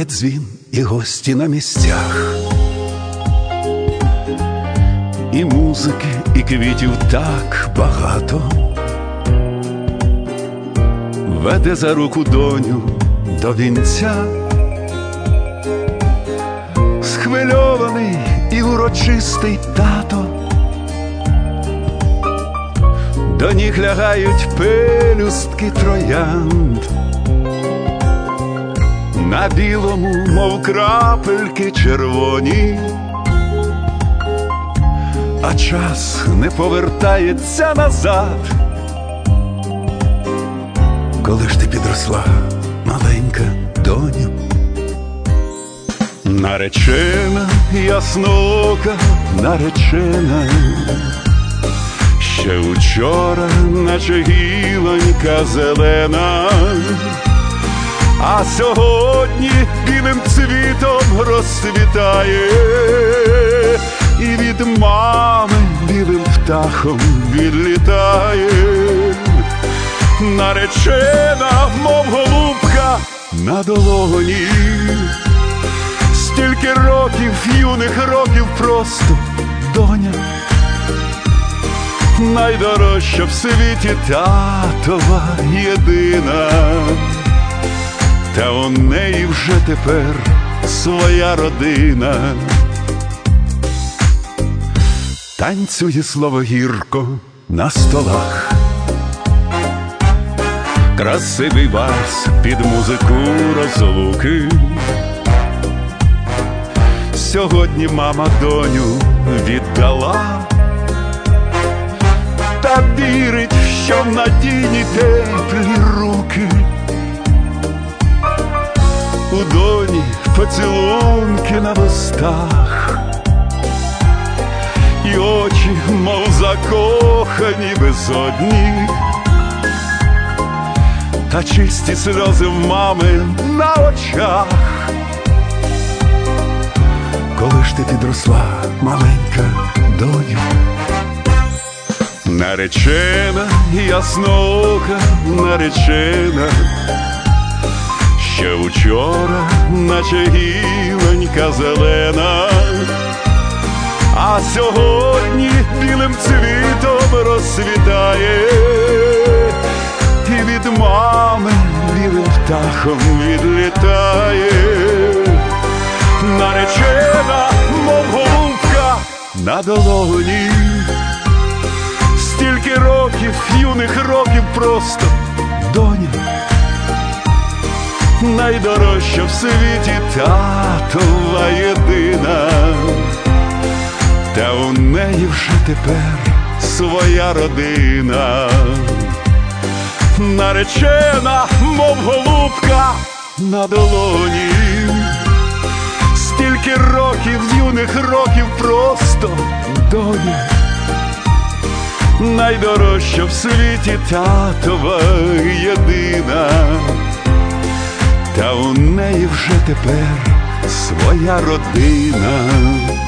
дзвін, і гості на місцях, і музики, і квітів так багато. Веде за руку доню до вінця, схвильований і урочистий тато. До ніг лягають пелюстки троянд, на білому, мов крапельки червоні. А час не повертається назад. Коли ж ти підросла, маленька доню? Наречена, ясноока, наречена, ще учора, наче гілонька зелена, а сьогодні білим цвітом розцвітає, і від мами білим птахом відлітає. Наречена, мов голубка на долоні, стільки років, юних років, просто доня. Найдорожча в світі татова єдина, та у неї вже тепер своя родина. Танцює слово гірко на столах, красивий вальс під музику розлуки. Сьогодні мама доню віддала, та вірить, що в надійні теплі руки. У доні поцілунки на вустах, і очі, мов закохані безодні, та чисті сльози в мами на очах. Коли ж ти підросла, маленька доню? Наречена, ясноока, наречена, ще вчора, наче гілонька зелена, а сьогодні білим цвітом розцвітає, і від мами білим птахом відлітає. Наречена, мов голубка на долоні, стільки років, юних років, просто доня. Найдорожча в світі татова єдина, та у неї вже тепер своя родина. Наречена, мов голубка на долоні, стільки років, юних років, просто доня. Найдорожча в світі татова єдина, та у неї вже тепер своя родина.